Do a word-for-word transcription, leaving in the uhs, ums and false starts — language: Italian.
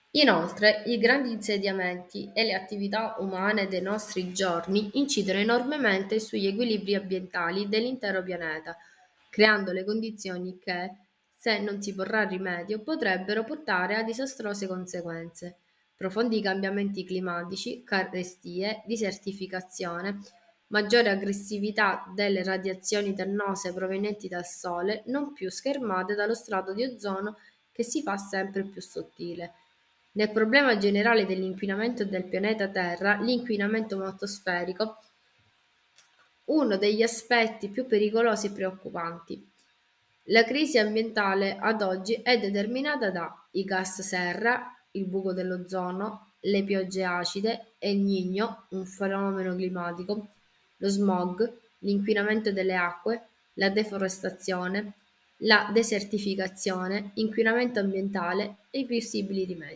Inoltre, i grandi insediamenti e le attività umane dei nostri giorni incidono enormemente sugli equilibri ambientali dell'intero pianeta, creando le condizioni che, se non si porrà rimedio, potrebbero portare a disastrose conseguenze. Profondi cambiamenti climatici, carestie, desertificazione, maggiore aggressività delle radiazioni dannose provenienti dal Sole, non più schermate dallo strato di ozono che si fa sempre più sottile. Nel problema generale dell'inquinamento del pianeta Terra, l'inquinamento atmosferico, uno degli aspetti più pericolosi e preoccupanti. La crisi ambientale ad oggi è determinata da i gas serra, il buco dell'ozono, le piogge acide, El Niño, un fenomeno climatico, lo smog, l'inquinamento delle acque, la deforestazione, la desertificazione, inquinamento ambientale e i possibili rimedi.